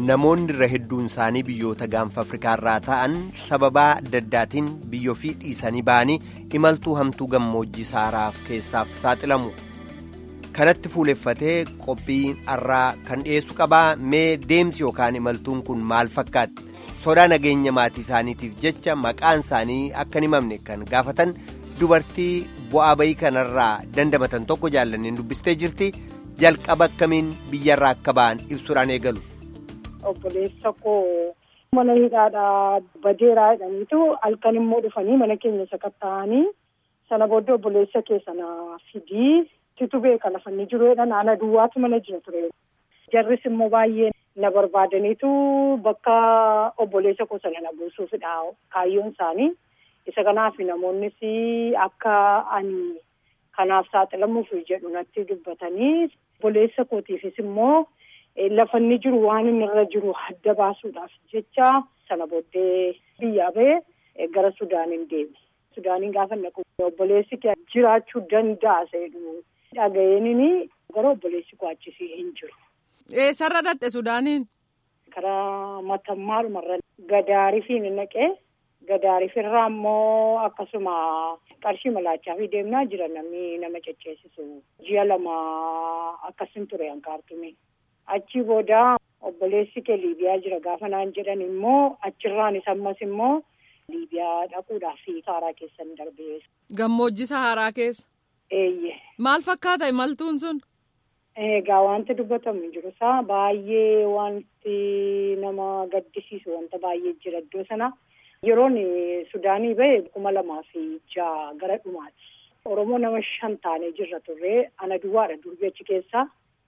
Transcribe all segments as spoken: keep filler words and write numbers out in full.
namoonni irra hedduun isaanii biyyoota gaanfa Afrikaa irraa ta'an sababaa adda addaatiin biyya ofii dhiisanii ba'anii imaltuu hamtuu gammoojjii saaraaf keessaaf saaxilamu. Kanatti fuuleffatee qophii har'aa kan dhiyeessu qabaa mee deemsi yookaan imaltuun kun maal fakkaatti? Sodaa nageenya maatii isaaniitiif jecha maqaan isaanii akka hin himamne kan gaafatan dubartii bu'aa bayii kanarraa dandamatan tokko jaallanneen dubbistee jirti. Jalqaba akkamiin biyyarraa akka ba'an ibsuudhaan eegalu. Obboleessa koo mana hidhaadhaa badeeraa jedhaniitu halkan immoo dhufanii mana keenya sakatta'anii sana booddee obboleessa keessana fidii titu beeka lafa inni jiru jedhan ana duwwaatu mana jira ture. Jarris immoo baay'ee na barbaadaniitu bakka obboleessa koo sana na buusuufidha kaayyoon isaanii. Isa kanaaf namoonnis akka ani kanaaf saaxilamuuf jedhu natti dubbatanii obboleessa kootiifis immoo lafa inni jiru waan inni irra jiru adda baasuudhaaf jecha sana booddee biyyaa ba'ee gara Sudaaniin deeme. Sudaaniin gaafa naqu obboleessi kee jiraachuu danda'a jedhu dhaga'eenini gara obboleessi koo achisii hin jiru. Eessarra dhatte Sudaaniin? Karaa Matammaadhumarra Gadaarifiin naqee Gadaarifirraa immoo akkasuma qarshii malaachaa fi deemnaa jira namni nama cecceessisu ji'a lama akkasin ture hankaartume. Achi booda obboleessi kee Liibiyaa jira gaafa naan jedhan immoo achirraanis ammas immoo Liibiyaa dhaquudhaaf Sahaaraa keessan darbee. Gammoojjii Sahaaraa keessa? Eeyyee. Maal fakkaata imaltuun sun? Egaa wanti dubbatamu jiru isaa baay'ee wanti nama gaddisiisu wanta baay'ee jira iddoo sana. Yeroon Sudaanii ba'e kuma lamaa fi ja'a gara dhumaati. Oromoo nama shan taanee jirra turre ana duwwaadha durbii achi keessa.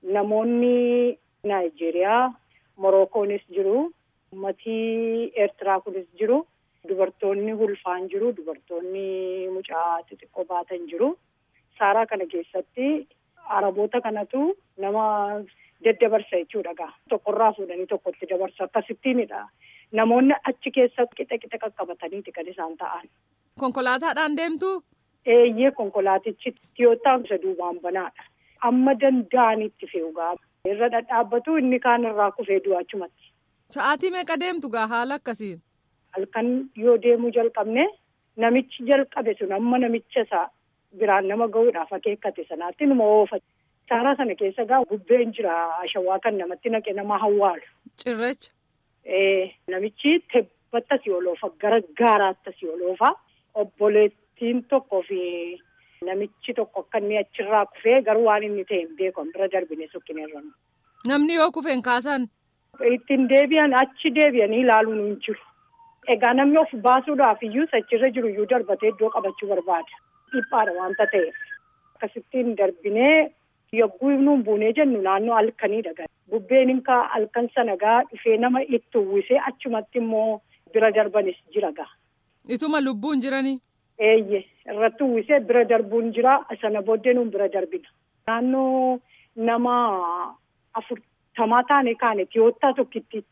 Namoonni Naayijeeriyaa, Morokoonis jiru, uummatii Eertiraa kunis jiru, dubartoonni ulfaan jiru, dubartoonni mucaa xixiqqoo baatan jiru. Saaraa kana keessatti Araboota kanatu nama daddabarsa jechuudha gaa. Tokkorraa fuudhanii tokkotti dabarsa akkasittiinidha. Namoonni achi keessa qixa qixa qaqqabataniiti kan isaan ta'an. Konkolaataadhaan deemtu? Eeyyee konkolaatichi Tiyootaan isa duubaan banaadha. Amma danda'anitti fe'ugaa. Irra dhadhaabbatu inni kaan irraa kufee du'aachumatti. Sa'aatii meeqa deemtu gaa haala akkasiin? Halkan yoo deemuu jalqabne namichi jalqabe sun amma namicha isaa biraan nama ga'uudhaaf akeekkate sanaatti numa oofa. Saaraa sana keessa gaa bubbeen jira ashawaa kan namatti naqe nama hawwaalu. Cirracha? Ee namichi tebbatta si oloofa gara gaaraatti si oloofa obboleettiin tokkoo fi namichi tokko akka inni achirraa kufee garuu waan inni ta'e hin beeku bira darbine sukkineerra. Namni yoo kufeen kaasan? Ittiin deebi'an achi deebi'anii ilaaluun hin jiru. Egaa namni of baasuudhaaf iyyuu achirra jiru iyyuu darbatee iddoo qabachuu barbaada. Dhiphaadha wanta ta'eef. Akkasittiin darbinee yogguu nuun buunee jennu naannoo halkaniidha. Bubbeen inka halkan sana gaa dhufee nama itti uwwisee achumatti immoo bira darbanis jira gaa. Ituma lubbuun jiranii? Eeyyee irratti uwwisee bira darbuun jira sana booddee nuun bira darbina. Naannoo nama afurtamaa taane kaane Tiyoottaa tokkittiitti.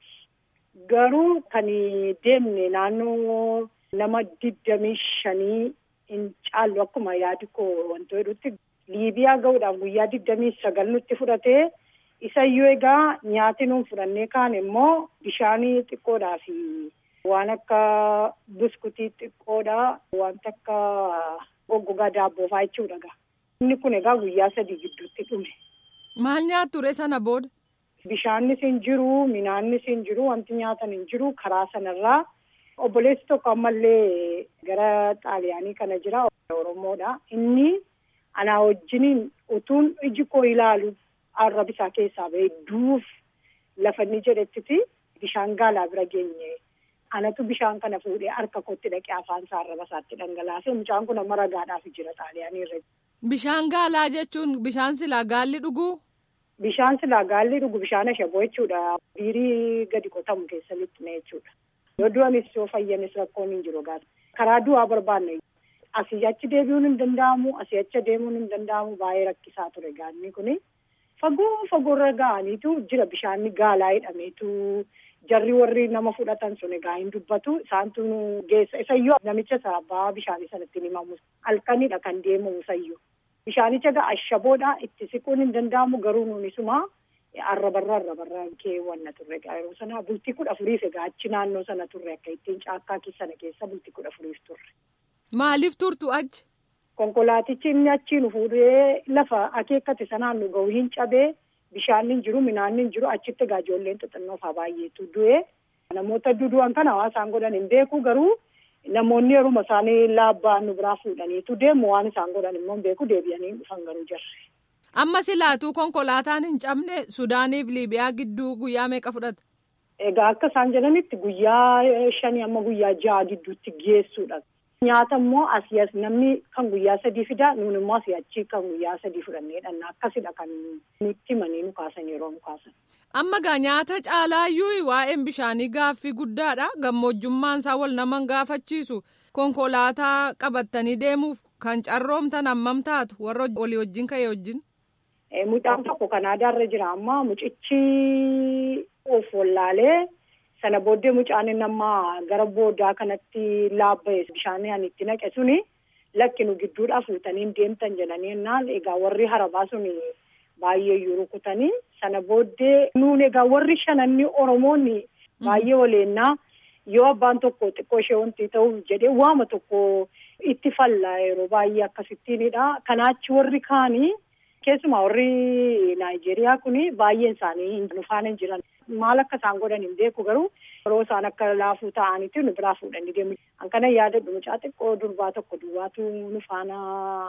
Garuu kan deemne naannoo nama digdamii shanii hin caallu akkuma yaadi koo wantoota hedduutti Liibiyaa ga'uudhaaf guyyaa digdamii sagal nutti fudhatee. Isayyuu egaa nyaati nuun fudhannee kaan immoo bishaanii xiqqoodhaa fi waan akka buskutii xiqqoodhaa wanta akka goggogaa daabboo fa'aa jechuudha egaa. Inni kun egaa guyyaa sadii gidduutti dhume. Maal nyaattu ture sana booda? Bishaannis hin jiru, minaannis hin jiru, wanti nyaatan hin jiru karaa sanarraa. Obboleessi tokko ammallee gara Xaaliyaanii kana jira Oromoodha. Inni anaa wajjiniin utuun iji koo ilaalu. Arraba isaa keessaa ba'ee duuf lafa inni jedhettiti bishaan gaalaa bira geenye. Anatu bishaan kana fuudhee harka kootti dhaqee afaan isaa arraba isaatti dhangalaasee mucaan kun amma ragaadhaaf jira Xaaliyaanii irra. Bishaan gaalaa jechuun bishaan silaa gaalli dhuguu? Bishaan silaa gaalli dhugu bishaan ashaboo jechuudha. Biirii gadi qotamu keessa lixxine jechuudha. Yoo du'anis yoo fayyanis rakkoon hin jiru gaata. Karaa du'aa barbaanne asii achi deebi'uun hin danda'amu, asii achi deemuun hin danda'amu baay'ee rakkisaa ture gaanni kuni. Fagoo fagoorra ga'aniitu jira bishaanni gaalaa hidhameetu jarri warri nama fudhatan sun egaa hin dubbatu isaantu geessa isayyoo namicha sabbaa bishaanii sanatti himamu halkanidha kan deemu isayyoo bishaanicha gaa ashaboodha itti siquun hin danda'amu garuu nuunisuma arrabarraa arrabarraa keewwanna turre yeroo sana bultii kudha afuriif egaa achi naannoo sana turre akka ittiin caakkaa sana keessa bultii kudha afuriif turre. Maaliif turtu achi? Konkolaatichi inni achi nu fuudhee lafa akeekkate sanaan nu ga'u hin cabee bishaan hin jiru midhaan hin jiru achitti egaa ijoolleen xixinnoo fa'aa baay'eetu du'e. Namoota dudu'an kana hawaasaan godhan hin beeku garuu namoonni yeruma isaanii laabbaa nu biraa fuudhaniitu deemu waan isaan godhan immoo hin beeku deebi'anii dhufan garuu jarre. Amma silaatuu konkolaataan hin cabne Sudaaniif Liibiyaa gidduu guyyaa meeqa fudhata? Egaa akka isaan jedhanitti guyyaa shanii amma guyyaa ja'a gidduutti geessuudha. Nyaata immoo asii as namni kan guyyaa sadii fida nuun immoo asii achi kan guyyaa sadii fudhanneedha akkasidha kan nutti himanii nu kaasan yeroo nu kaasan. Amma gaa nyaata caalaayyuu waa'een bishaanii gaaffii guddaadha. Gammojjummaan isaa wal nama gaafachiisu. Konkolaataa qabattanii deemuuf kan carroomtan hammam taatu warra walii wajjin ka'ee wajjin? Mucaan tokko Kanaadaarra jira amma mucichi of wallaalee sana booddee mucaan inni amma gara boodaa kanatti laabba'e bishaan ani itti naqe suni lakkinu gidduudhaa fuutanii deemtan jedhanii naan egaa warri harabaa suni baay'ee yoo rukutanii sana booddee nuun egaa warri shananni Oromoonni baay'ee waleennaa yoo abbaan tokko xiqqoo ishee wanti ta'uuf jedhee waama tokko itti falla yeroo baay'ee akkasittiinidha. Kanaachi warri kaanii keessumaa warri Naayijeriyaa kuni baay'een isaanii nu faana hin jiran maal akka isaan godhan hin beeku garuu yeroo isaan akka laafuu ta'anitti nu biraa fuudhanii deemu. An kana yaadadhu mucaa xiqqoo durbaa tokko duwwaatu nu faana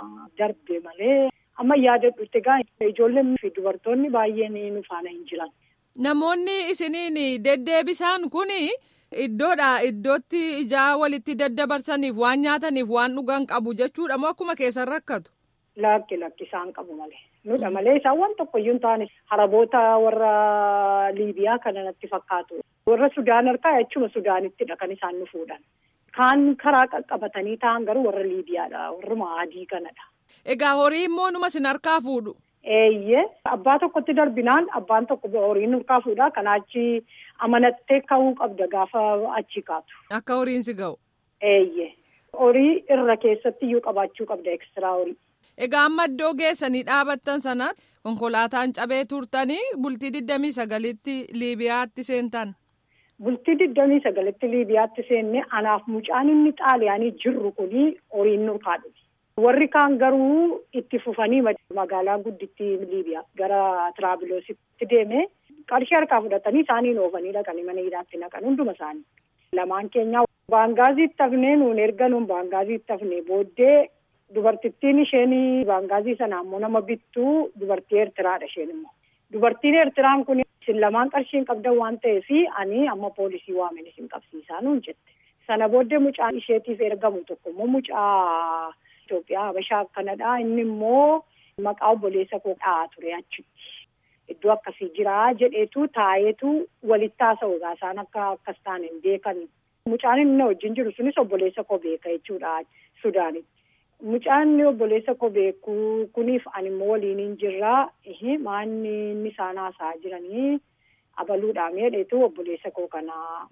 darbe malee. Amma yaadadhutti egaa ijoolleen fi dubartoonni baay'een nu faana hin jiran. Namoonni isiniin deddeebisaan kuni iddoodha iddootti ijaa walitti daddabarsaniif waan nyaataniif waan dhugan qabu jechuudha moo akkuma keessan rakkatu? Lakki lakki isaan qabu malee. Nudha malee isaan waan tokkoyyuu hin taane haraboota warra Liibiyaa kana natti fakkaatu. Warra Sudaan harkaa jechuma Sudaanittidha kan isaan nu fuudhan. Kaan karaa qaqqabatanii ta'an garuu warra Liibiyaadha warruma adii kanadha. Egaa horii immoo numa sin harkaa fuudhu? Eeyyee abbaa tokkotti darbinaan abbaan tokko horiin harkaa fuudha kanaachi amanattee ka'uu qabda gaafa achi kaatu. Akka horiin si ga'u? Eeyyee horii irra keessatti iyyuu qabaachuu qabda ekstiraa horii. Egaa amma iddoo geessanii dhaabattan sanatti konkolaataan cabee turtanii bultii digdamii sagalitti Liibiyaatti seentan? Bultii digdamii sagalitti Liibiyaatti seenne anaaf mucaan inni xaaliyaanii jirru kuni horiin nurkaa dhufe. Warri kaan garuu itti fufanii magaalaa guddittii Liibiyaa gara Tiraabiloositti deeme qarshii harkaa fudhatanii isaaniin oofanii dhaqanii mana hidhaatti naqan hunduma isaanii. Lamaan keenya baangaaziitti hafnee nuun erga nuun baangaaziitti hafnee booddee dubartittiin isheen baangaazii sana ammoo nama bittuu dubartii Eertiraadha isheen immoo. Dubartiin Eertiraan kun isin lamaan qarshiin qabdan waan ta'eef ani amma poolisii waameen isin qabsiisaa nuun jette. Sana booddee mucaan isheetiif ergamu tokko immoo mucaa Itoophiyaa Habashaa akkanadha inni immoo maqaa obboleessa koo dha'aa ture achitti. Iddoo akkasii jira jedheetu taa'eetu walitti haasa'u isaan akka akkas ta'an hin beekan. Mucaan inni wajjin jiru sunis obboleessa koo beeka jechuudha Sudaanitti. Mucaan obboleessa koo beeku kuniif ani immoo waliin hin jirraa maanni inni isaan haasa'aa jiranii abaluudhaan jedheetu obboleessa koo kana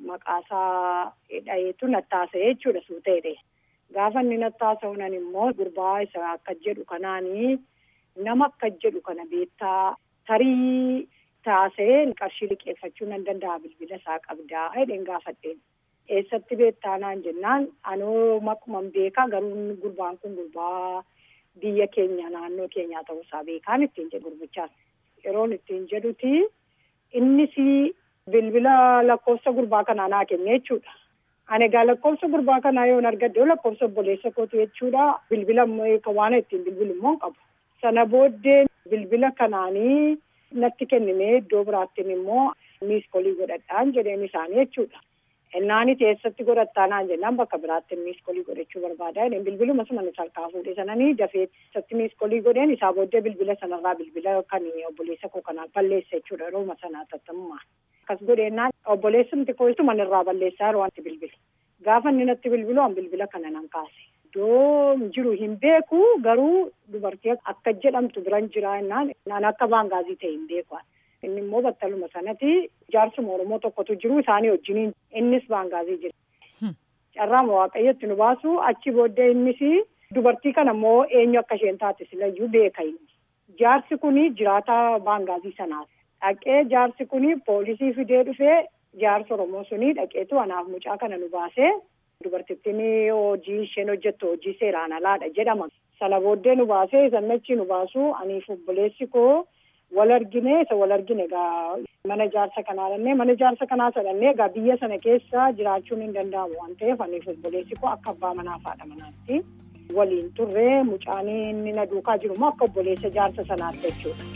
maqaasaa dhaheetu nattaasa'ee jechuudha suuteedhe. Gaafa inni nattaasa'uunan immoo gurbaa isa akka jedhu kanaanii nama akka jedhu kana beektaa tarii taasee qarshii liqeeffachuu nan danda'a bilbila isaa qabdaa jedheen gaafadheen. Eessatti beektaa naan jennaan anoo makkuman beekaa garuu gurbaan kun gurbaa biyya keenya naannoo keenyaa ta'uusaa beekaan ittiin jedhu gurbichaas. Yeroon ittiin jedhuti innis bilbila lakkoofsa gurbaa kanaa naa kenne jechuudha. Ani egaa lakkoofsa gurbaa kanaa yoon argadde lakkoofsa obboleessa kooti jechuudha. Bilbila waan ittiin bilbilu immoo qabu. Sana booddee bilbila kanaanii natti kennimee iddoo biraattiin immoo miiskolii godhadhaan jedheen isaanii jechuudha. Ennaani teessatti godhattaa naan jennaan bakka biraatti miiskolii godhachuu barbaada. Bilbiluma suma harkaa fuudhee sananii dafee isatti miiskolii godheen isaa booddee bilbila sanarraa bilbila kan obboleessa koo kanaa balleessa jechuudha yeroo sanaa tattammaa. Akkas godheennaan obboleessumti koostu manirraa balleessaa yeroo wanti bilbilu. Gaafa inni natti bilbilu an bilbila kana nan kaase. Iddoo jiru hin beeku garuu dubartii akka jedhamtu biran jira jennaan naan akka baangaazii ta'e hin beeku. Inni immoo battaluma sanatti jaarsuma Oromoo tokkotu jiru isaanii wajjiniin innis baangaazii jira. Carraama waaqayyotti nu baasu achi booddee innis dubartii kana immoo eenyu akka isheen taate silayyuu beeka inni. Jaarsi kun jiraata baangaazii sanaati. Dhaqee jaarsi kuni poolisii fidee dhufee jaarsa Oromoo sunii dhaqeetu anaaf mucaa kana nu baasee dubartittiin hojii isheen hojjettu hojii seeraan alaadha jedhama. Sana booddee nu baasee sannachi nu baasuu aniif obboleessi koo wal argine isa wal argine egaa mana jaarsa kanaa dhannee mana jaarsa kanaa sadhannee egaa biyya sana keessa jiraachuun hin danda'amu waan ta'eef aniif obboleessi koo akka abbaa manaa fi haadha manaatti waliin turree mucaan inni na duukaa jiru immoo akka obboleessa jaarsa sanaatti jechuudha.